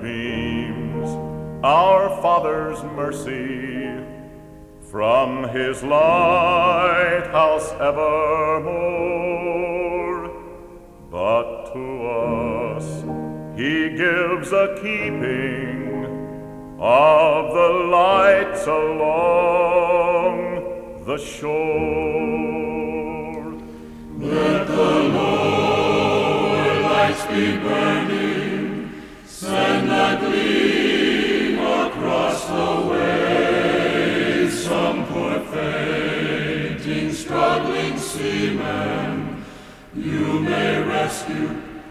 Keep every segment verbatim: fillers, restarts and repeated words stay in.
beams our Father's mercy from his lighthouse evermore. But to us he gives a keeping of the lights along the shore. Let the lower lights be burning, send a gleam across the waves. Some poor fainting, struggling seaman, you may rescue,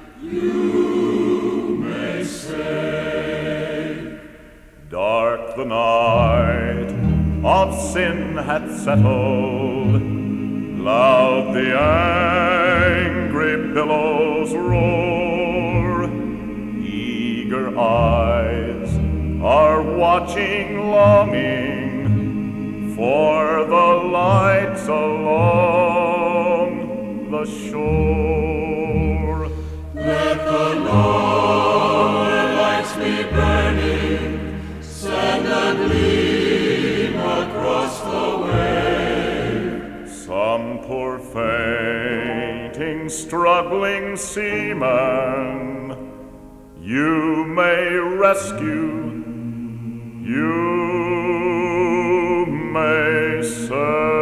you may save. Dark the night of sin hath settled, loud the angry billows roar. Eager eyes are watching, longing for the lights along the shore. Let the lower lights be burning, send a gleam across the wave. Some poor fainting, struggling seaman, you may rescue, you may save.